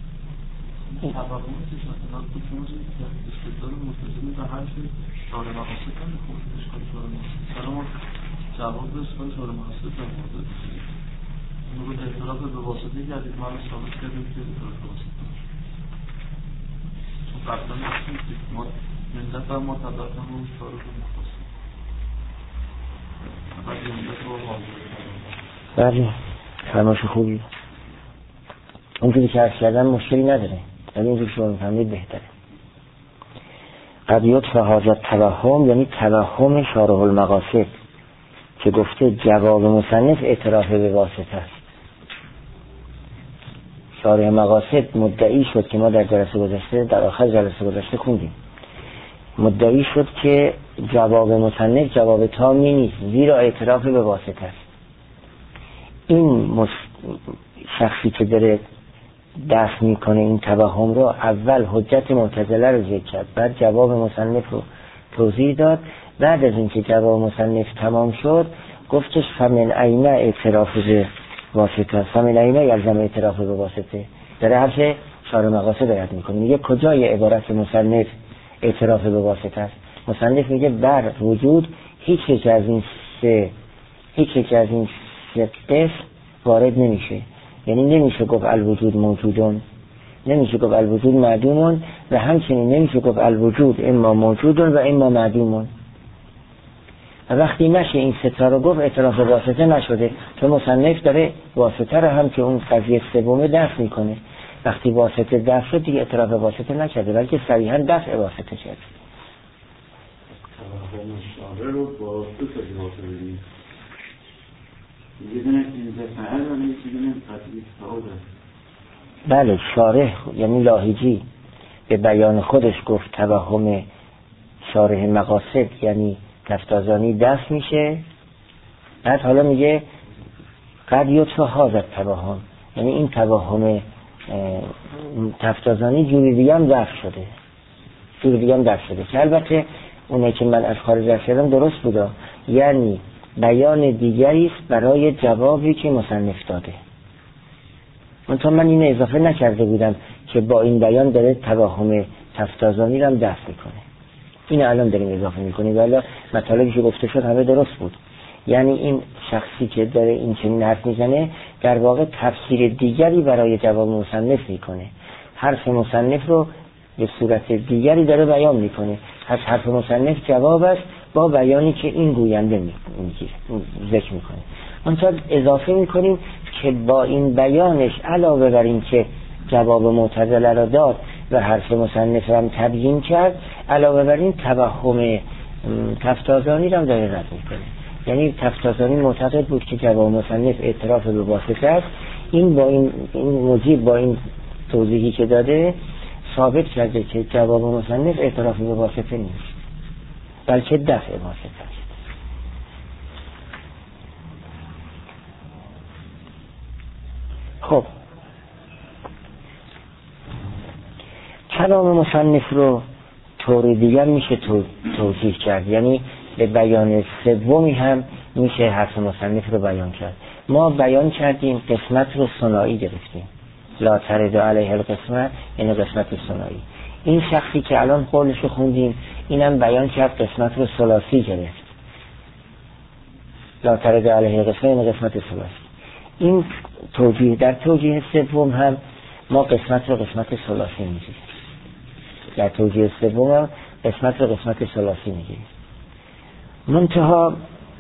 جواب سوال شورای مقاصد در مورد اعتراف به واسطه کردید، ما رو ثابت کردیم که اعتراف به واسطه چون قبلا نشید ما من دفعه ما تبرکم رو شورای مقاصد بعد این دفعه رو بله فرماش خوبی. اونجوری که عرض کردم مشکلی نداره، ولی اینجوری شما میفهمید بهتره. قد یطفى هذا التوهم، یعنی توهم شارح المقاصد که گفته جواب مصنف اعتراف به واسطه است. شارح مقاصد مدعی شد که ما در جلسه گذشته در آخر جلسه گذشته خوندیم، مدعی شد که جواب مصنف جواب تامی نیست، زیرا اعتراف به واسطه است. این مس... شخصی که داره دفع میکنه این توهم رو، اول حجت معتزله رو ذکر کرد، بعد جواب مصنف رو توضیح داد. بعد از اینکه جواب مصنف تمام شد گفتش فمن عین اعتراف به واسطه، فمن عین یلزم اعتراف به واسطه. داره حرف شارح مقاصد رد میکنه، میگه کجای عبارت مصنف اعتراف به واسطه است؟ مصنف میگه بر وجود هیچ یک از این سه هیچ یک از این سه قسم وارد نمیشه، یعنی نمیشه گفت الوجود موجودون، نمیشه گفت الوجود معدومون، و همچنین نمیشه گفت الوجود اما موجودون و اما معدومون. و وقتی نشه این ستا رو گفت اعتراف به واسطه نشده، چون مصنف داره واسطه رو هم که اون قضیه سومه دفع میکنه. وقتی واسطه دفع شد دیگه اعتراف به واسطه نکرده، بلکه صریحا دفع واسطه کرد. مشاوره رو با دو تا جواب بدیم. یه دونه این دفعه رو نیستیم قطعی سعاده. بله شارح یعنی لاهیجی به بیان خودش گفت توهم شارح مقاصد یعنی تفتازانی دفع میشه. بعد حالا میگه قد یطفى هذا التوهم، یعنی این توهم تفتازانی جوری دیگه هم دفع شده، جوری دیگه هم دفع شده که البته اونه که من از خارج دفع شدم درست بوده، یعنی بیان دیگری است برای جوابی که مصنف داده. منطقه من این اضافه نکرده بودم که با این بیان داره توهم تفتازانی رو هم دفع میکنه، این الان داریم اضافه میکنیم، ولی مطالبی که گفته شد همه درست بود. یعنی این شخصی که داره این چنین حرف میزنه در واقع تفسیر دیگری برای جواب مصنف میکنه، حرف مصنف رو به صورت دیگری داره بیان میکنه. از حرف مصنف جواب است با بیانی که این گوینده میگیره ذکر میکنه. منتها اضافه میکنیم که با این بیانش علاوه بر این که جواب معتزله را داد و حرف مصنف را هم تبیین کرد، علاوه بر این توهم تفتازانی را هم داره رد میکنه. یعنی تفتازانی معتقد بود که جواب مصنف اعتراف به واسطه است، این با این, این مجیب با این توضیحی که داده ثابت کرده که جواب مصنف اعتراف به واسطه نیست بلکه دفع واسطه است. خب کلام مصنف رو طور دیگر میشه توضیح کرد، یعنی به بیان سومی هم میشه حرف مصنف رو بیان کرد. ما بیان کردیم قسمت رو ثنایی گرفتیم، لا ترد علیه القسمه، یعنی قسمت ثنایی. این شخصی که الان قولش رو خوندیم اینم بیان کرد قسمت رو ثلاثی گرفت، لا ترد علیه القسمه یعنی قسمت ثلاثی. این توجیه در توجیه سوم هم ما قسمت رو قسمت ثلاثی میگیریم، در توجیه سوم هم قسمت رو قسمت ثلاثی میگیریم. منتها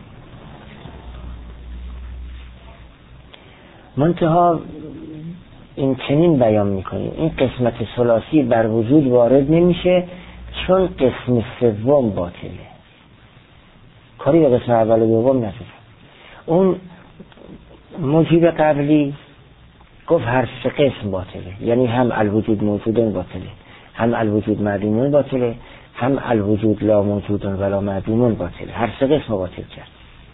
منتها این چنین بیان میکنیم این قسمت ثلاثی بر وجود وارد نمیشه چون قسم سوم باطله، کاری به قسم اول و دوم نداره. اون مجیب قبلی گفت هر سه قسم باطله، یعنی هم الوجود موجودن باطله، هم الوجود معدومون باطله، هم الوجود لا موجودن ولا معدومون باطله، هر سه قسم باطل کرد.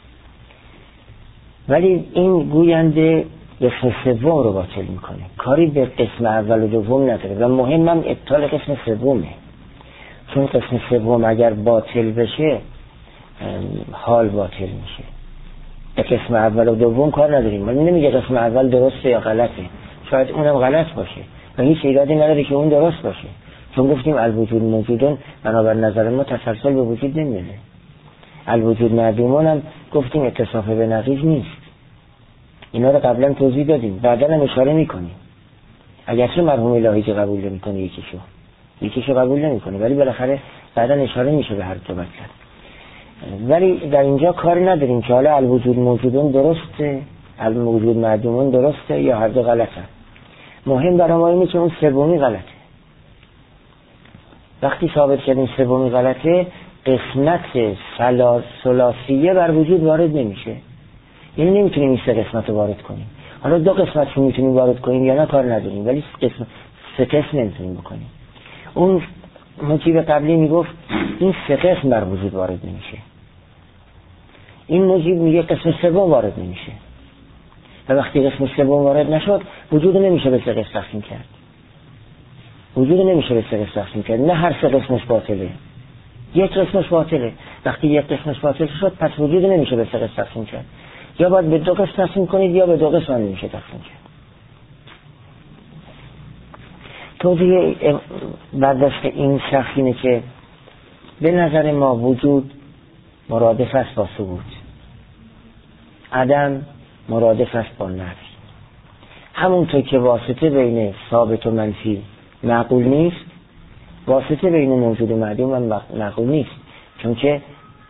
ولی این گوینده قسم سوم رو باطل میکنه، کاری به قسم اول و دوم نداره و مهمم ابطال قسم سومه، چون قسم سوم اگر باطل بشه حال باطل میشه. به قسم اول و دوم کار نداریم، ولی نمیگه قسم اول درسته یا غلطه، شاید اونم غلط باشه و هیچ ایرادی نداره که اون درست باشه، چون گفتیم الوجود موجودون بنابر نظر ما تسلسل به وجود نمیده. الوجود معدومون هم گفتیم اتصاف به نقیض نیست، اینا رو قبلا توضیح دادیم، بعدا هم اشاره میکنیم. اگرچه مرحوم الهی که قبول نمیکنه یکیشو یکیشو قبول نمیکنه، ولی بالاخره بعدا اشاره میشه به هر دو مطلب. ولی در اینجا کاری نداریم که حالا الوجود موجودون درسته، الوجود معدومون درسته یا هر دو غلطه. مهم برای ما اینه که اون سومی غلطه. وقتی ثابت کردیم سومی غلطه، قسمت ثلاثیه بر وجود وارد نمیشه، یعنی نمیتونیم این سه قسمت رو وارد کنیم. حالا دو قسمت رو میتونیم وارد کنیم یا نه کار نداریم، ولی قسم سه قسم نمیتونیم بکنیم. اون مجیب قبلی میگفت این سه قسم بر وجود وارد نمیشه، این مجیب میگه قسم سوم وارد نمیشه و وقتی قسم سوم وارد نشد وجود نمیشه به سه قسم تقسیم کرد، وجود نمیشه به سه قسم تقسیم کرد. نه هر سه قسمش باطله، یک قسمش باطله. وقتی یک قسمش باطل شد پس وجود نمیشه به سه قسم تقسیم کرد، یا باید به دو قسم تقسیم کنید یا به دو قسم نمیشه تقسیم کرد. توضیح برداشت این شخص اینه که به نظر ما وجود مرادف است با ثبوت، عدم مرادف است با نفی. همونطور که واسطه بین ثابت و منفی معقول نیست، واسطه بین موجود و معدوم هم معقول نیست، چون که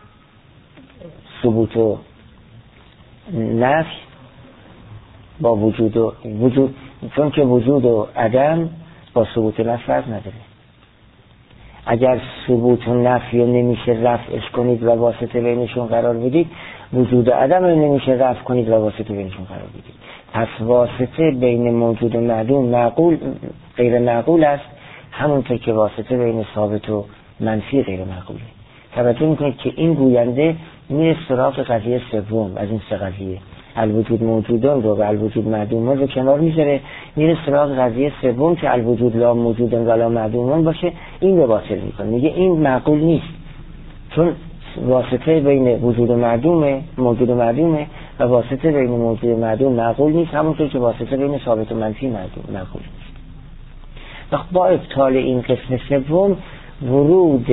ثبوت و نفی با وجود و وجود، چون که وجود و عدم با ثبوت و نفی فرق نداره. اگر ثبوت و نفی رو نمیشه رفعش کنید و واسطه بینشون قرار بدید، وجود و عدم رو نمیشه رفع کنید و واسطه بینشون قرار بدید. پس واسطه بین موجود و معدوم معقول غیر معقول است، همونطور که واسطه بین ثابت و منفی غیر معقوله. توجه میکنید که این گوینده میره سراغ قضیه سوم از این سه قضیه، الوجود موجودان رو و الوجود معدومان رو کنار میذاره، میره سراغ قضیه سوم که الوجود لا موجودان ولا معدومان باشه، این رو باطل میکنه. میگه این معقول نیست، چون واسطه بین وجود و معدومه، موجود و معدومه و واسطه بین موجود و معدوم معقول نیست، همونطور که واسطه بین ثابت و منفی معقول معقول نیست. وقت با ابطال این قسم سوم ورود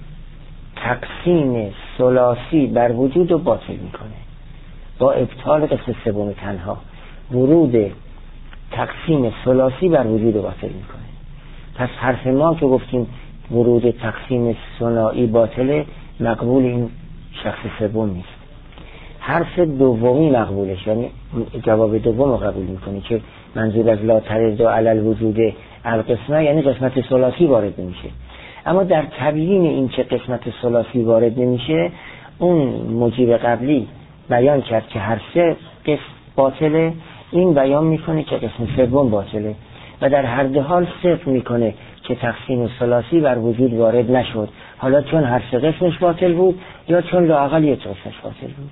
تقسیم ثلاثی بر وجود رو باطل میکنه. با ابطال قسم سوم تنها ورود تقسیم ثلاثی بر وجود رو باطل میکنه. پس حرف ما که گفتیم ورود تقسیم ثنایی باطله، مقبول این شخص سوم نیست. حرف دومی مقبولش، یعنی جواب دوم رو قبول میکنه که منظور از لا ترد علی الوجود القسمه، یعنی قسمت ثلاثی وارد نمیشه. اما در تبیین این که قسمت ثلاثی وارد نمیشه، اون مجیب قبلی بیان کرد که هر سه قسم باطله، این بیان میکنه که قسم سوم باطله و در هر دو حال صفر میکنه که تقسیم ثلاثی بر وجود وارد نشد، حالا چون هر سه قسمش باطل بود یا چون لااقل یک قسمش باطل بود.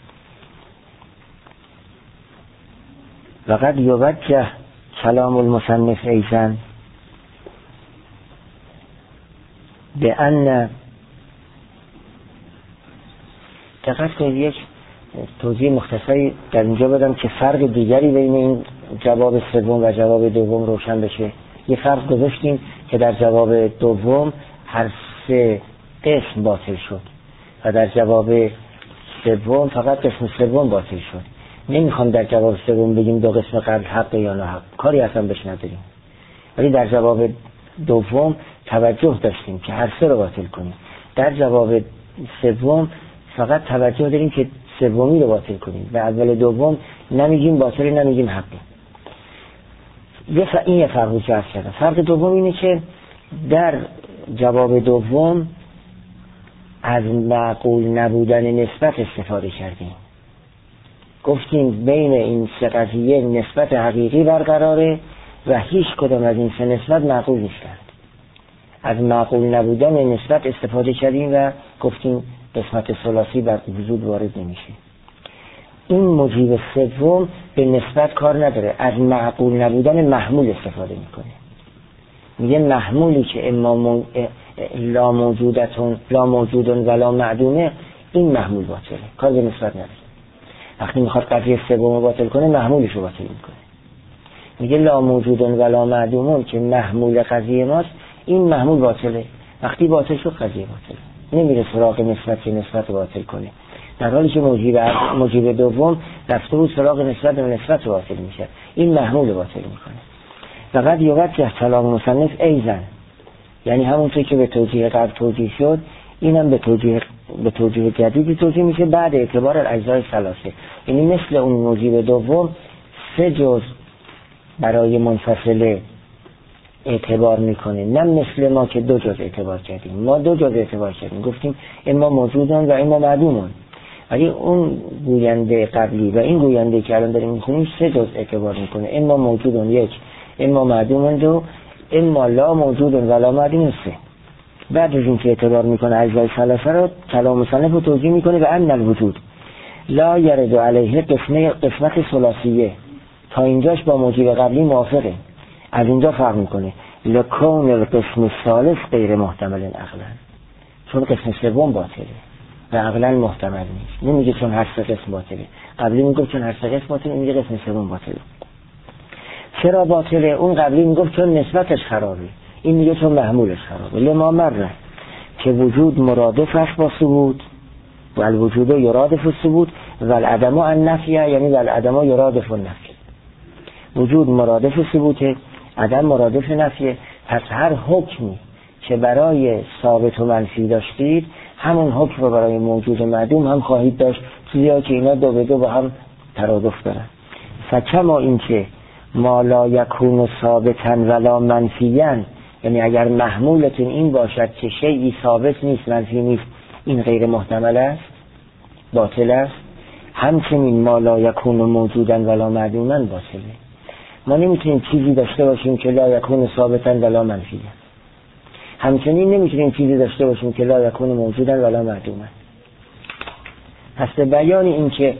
وقد یوجه کلام المصنف ایضا به ان دقت کنید، یک توضیح مختصری در اینجا بدم که فرق دیگری بین این جواب سوم و جواب دوم روشن بشه. یه فرق گذاشتیم که در جواب دوم هر سه قسم باطل شد و در جواب سوم فقط قسم سوم باطل شد. نمیخوام در جواب سوم بگیم دو قسم قبل حق یا نه حق، کاری اصلا بهش نداریم، ولی در جواب دوم توجه داشتیم که هر سه رو باطل کنیم. در جواب سوم فقط توجه داریم که سومی رو باطل کنیم و اول دوم نمیگیم باطل، نمیگیم حقی. این یه فرق بود که عرض کردم. فرق دوم اینه که در جواب دوم از معقول نبودن نسبت استفاده کردیم. گفتیم بین این سه قضیه نسبت حقیقی برقراره و هیچ کدام از این سه نسبت معقول نیستند. از معقول نبودن نسبت استفاده کردیم و گفتیم قسمت ثلاثی بر وجود وارد نمیشه. این موجب سوم به نسبت کار نداره، از معقول نبودن محمول استفاده میکنه. میگه محمولی که اما مو... لا موجودتون لا موجودون ولا معدومه، این محمول باطله، کار به نسبت نداره. وقتی میخواد قضیه سوم باطل کنه محمولش رو باطل میکنه. میگه لا موجودون ولا معدومون که محمول قضیه ماست، این محمول باطله. وقتی باطل شد قضیه باطله، نمیره سراغ نسبت که نسبت باطل کنه، در حالی که موجب موجب دوم رفته بود سراغ نسبت و نسبت باطل میشه، این محمول باطل میکنه. فقط یوجه کلام مصنف ایزن، یعنی همونطور که به توجیه قبل توجیه شد، اینم به توجیه به توجیه جدیدی توجیه میشه بعد اعتبار الاجزای ثلاثه. یعنی مثل اون موجب دوم سه جز برای منفصله اعتبار میکنه، نه مثل ما که دو جز اعتبار کردیم. ما دو جز اعتبار کردیم، گفتیم اما موجودون و اما معدومون، ولی اون گوینده قبلی و این گوینده که الان داریم میخونیم سه جز اعتبار میکنه، اما موجودون یک، اما معدومون دو، اما لا موجودون ولا معدومون سه. بعد از این که اعتبار میکنه اجزای ثلاثه رو کلام مصنف رو توجیه میکنه به ان الوجود لا یرد علیه قسمه قسمت ثلاثیه. تا اینجاش با موجب قبلی موافقه، از اینجا فرق میکنه لکون القسم الثالث غیر محتمل عقلا، چون قسم سوم باطله و عقلا محتمل نیست. نمیگه چون هر سه قسم باطله، قبلی میگفت چون هر سه قسم باطله، میگه قسم سوم باطله. چرا باطله؟ اون قبلی میگفت چون نسبتش خرابه، این میگه چون محمولش خرابه. لما مره که وجود مرادف است با ثبوت و الوجود یرادف الثبوت و العدم النفی، یعنی و العدم یرادف النفی. وجود مرادف ثبوته، عدم مرادف نفیه. پس هر حکمی که برای ثابت و منفی داشتید همون حکم رو برای موجود معدوم هم خواهید داشت، چیزی که اینا دو به دو با هم ترادف دارن. فکما این که ما لا یکون ثابتا ولا منفیا، یعنی اگر محمولتون این باشد که شیئی ثابت نیست منفی نیست، این غیر محتمل است، باطل است. همچنین ما لا یکون موجودا ولا معدوما باطله. ما نمیتونیم چیزی داشته باشیم که لا یکون ثابتا ولا منفیا، همچنین نمیتونیم چیزی داشته باشیم که لا یکون موجودا ولا معدوما. پس به بیان این که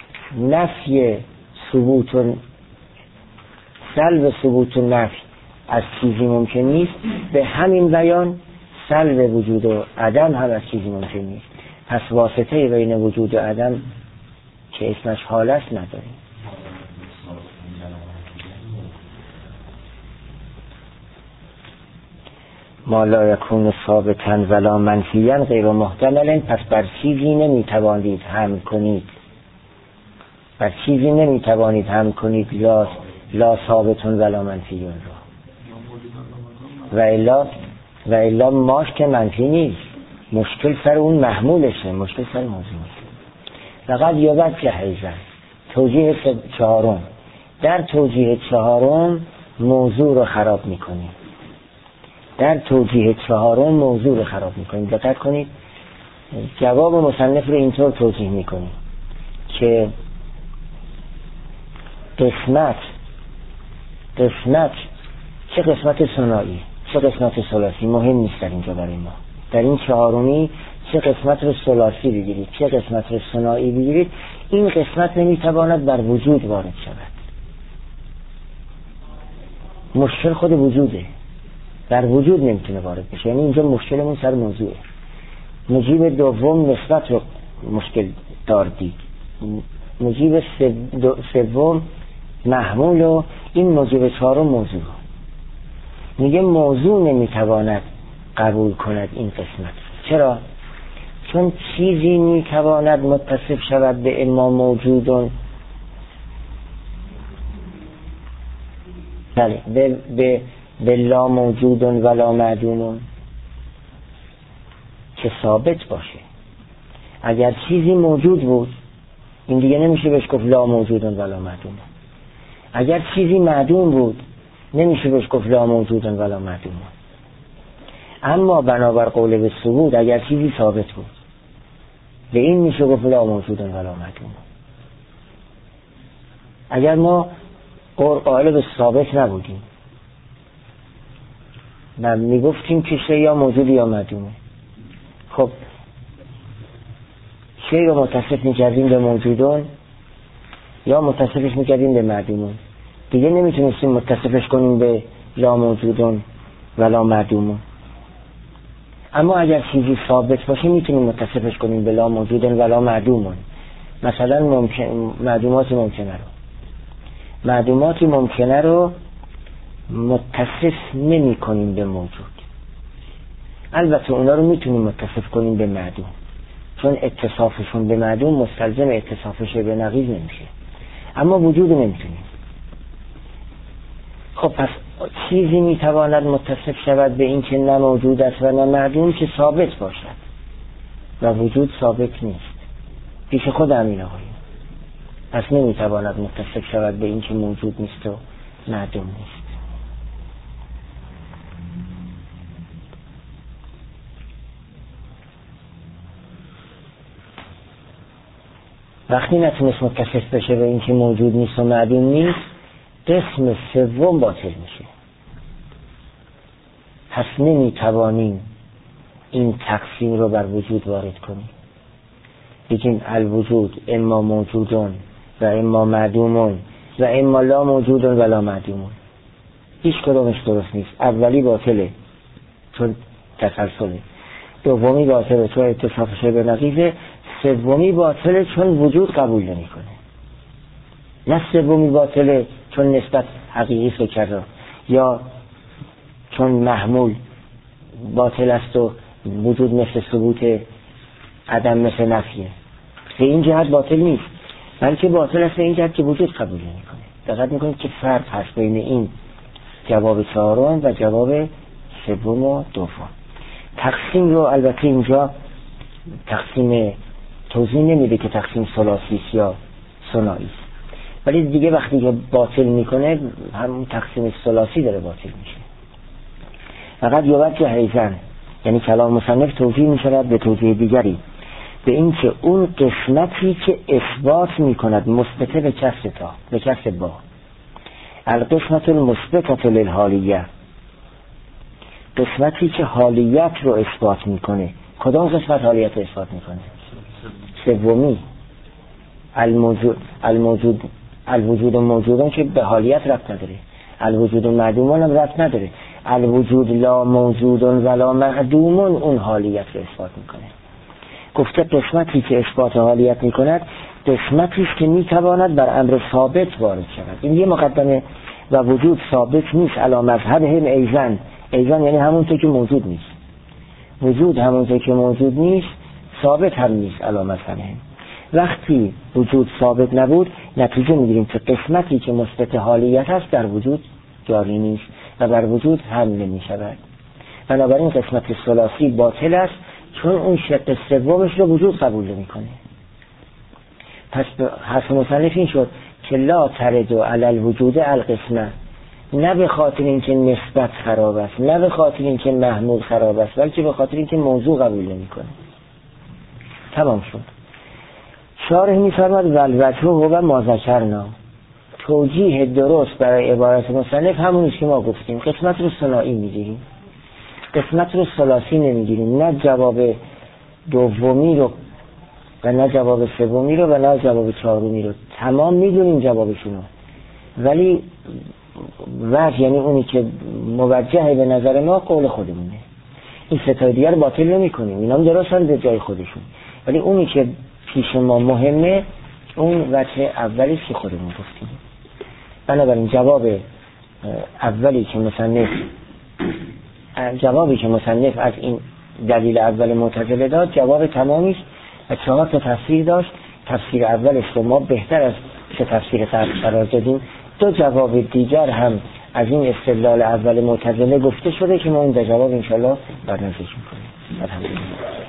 نفی ثبوت و سلب ثبوت و نفی از چیزی ممکن نیست، به همین بیان سلب وجود و عدم هم از چیزی ممکن نیست. پس واسطه بین وجود و عدم که اسمش حال است نداریم. ما لا یکون ثابتا ولا منفیا غیر محتمل. پس بر چیزی نمیتوانید هم کنید، بر چیزی نمیتوانید هم کنید لا لا ثابتون ولا منفیون رو، و الا و الا ماش که منفی نیست، مشکل سر اون محمولشه، مشکل سر موضوع نیست. فقط یوبت که حیزن توجیه چهارم، در توجیه چهارم موضوع رو خراب میکنیم، در توجیه چهارم موضوع رو خراب میکنیم. دقت کنید، جواب مصنف رو اینطور توجیه میکنیم که قسمت قسمت چه قسمت ثنایی چه قسمت ثلاثی مهم نیست در اینجا برای ما. در این چهارمی چه قسمت رو ثلاثی بگیرید چه قسمت رو ثنایی بگیرید، این قسمت نمیتواند بر وجود وارد شود. مشکل خود وجوده، در وجود نمیتونه وارد بشه. یعنی اینجا مشکلمون سر موضوعه. موجب دوم نسبت رو مشکل دار دید، موجب سوم محمول و این موجب چهارم موضوع. میگه موضوع نمیتواند قبول کند این قسمت. چرا؟ چون چیزی میتواند متصف شود به اما موجودون بله به به به لا موجودون ولا معدومون که ثابت باشه. اگر چیزی موجود بود این دیگه نمیشه بهش گفت لا موجودون ولا معدومون. اگر چیزی معدوم بود نمیشه بهش گفت لا موجود ولا معدوم. اما بنابر قول به ثبوت اگر چیزی ثابت بود به این میشه گفت لا موجود ولا معدوم. اگر ما قائل به ثابت نبودیم و میگفتیم که شی یا موجود یا معدومه، خب شی رو متصف میکردیم به موجودون یا متصفش میکردیم به معدومون، دیگه نمیتونستیم متصفش کنیم به لا موجودون ولا معدومون. اما اگر چیزی ثابت باشه میتونیم متصفش کنیم به لا موجودون ولا معدومون. مثلا ممکن معدومات ممکنه رو معدومات ممکنه رو متصف نمی کنیم به موجود، البته اونا رو میتونیم متصف کنیم به معدوم، چون اتصافشون به معدوم مستلزم اتصافش به نقیض نمیشه، اما وجود نمیتونیم. خب پس چیزی میتواند متصف شود به این که نه موجود است و نه معدوم که ثابت باشد و وجود ثابت نیست. پیش خود همین آقایون پس نمیتواند متصف شود به این که موجود نیست و معدوم نیست. وقتی نتونست متصف بشه به این که موجود نیست و معدوم نیست، قسم سوم باطل میشه. پس نمیتوانیم این تقسیم رو بر وجود وارد کنیم، بگیم الوجود اما موجودون و اما معدومون و اما لا موجودون و لا معدومون. هیچ کدومش درست نیست. اولی باطله چون تسلسله، دومی باطله چون اتصافش به نقیضه، سومی باطله چون وجود قبول نمی کنه. نه سومی باطله چون نسبت حقیقی فکر یا چون محمول باطل است و وجود مثل ثبوت عدم مثل نفیه. به این جهت باطل نیست، بلکه باطل است به این جهت که وجود قبول نمی کنه. دقت میکنید که فرق هست بین این جواب چهارم و جواب سوم و دوم. تقسیم رو البته اینجا تقسیم توضیح نمیده که تقسیم ثلاثی یا ثنایی است، ولی دیگه وقتی که باطل میکنه همون تقسیم ثلاثی داره باطل میشه. فقط یوجه ایضاً یعنی کلام مصنف توجیه میشود به توجیه دیگری به این که اون قسمتی که اثبات میکند مثبت به کسر تا به کسر با القسمت المثبتة للحالیه، قسمتی که حالیت رو اثبات میکنه. کدام قسمت حالیت رو اثبات میکنه؟ سومی الموجود الموجود الوجود موجودون که به حالیت ربط نداره، الوجود معدومون هم ربط نداره. الوجود لا موجودون ولا معدومون اون حالیت رو اثبات میکنه. گفته قسمتی که اثبات حالیت میکند قسمتی است که میتواند بر امر ثابت وارد شود. این یه مقدمه. و وجود ثابت نیست علی مذهبهم ایضاً. ایضاً یعنی همونطور که موجود نیست. وجود همونطور که موجود نیست ثابت هم نیست علی مذهبهم. وقتی وجود ثابت نبود نتیجه میگیریم که قسمتی که مثبت حالیت است در وجود جاری نیست و بر وجود هم نمی شود. بنابراین قسمت ثلاثی باطل است چون اون شق سومش رو وجود قبول نمی کنه. پس حرف مصنف این شد که لا ترد علی الوجود القسمه، نه به خاطر اینکه نسبت خراب است، نه به خاطر اینکه محمول خراب است، بلکه به خاطر اینکه موضوع قبول نمی کنه. تمام شد. شارح می‌فرماید والوجه هو ما ذکرنا. توجیه درست برای عبارت مصنف همونیست که ما گفتیم. قسمت رو ثنایی میگیریم، قسمت رو ثلاثی نمیگیریم. نه جواب دومی رو و نه جواب سومی رو و نه جواب چهارمی رو. تمام میدونیم جوابشونو، ولی وجه یعنی اونی که موجه به نظر ما قول خودمونه. این ستای دیگر رو باطل نمی کنیم، اینا هم درستن به جای خودشون، ولی اونی که پیش ما مهمه اون وجه اولی که خودمون گفتیم. بنابراین جواب اولی که مصنف جوابی که مصنف از این دلیل اول معتزله داد جواب تمامی است و چهار تا تفسیر داشت. تفسیر اولش رو ما بهتر از که تفسیر قبل قرار دادیم. دو جواب دیگر هم از این استدلال اول معتزله گفته شده که ما اون دو جواب انشالله برنامه‌ریزی می‌کنیم. الحمدلله.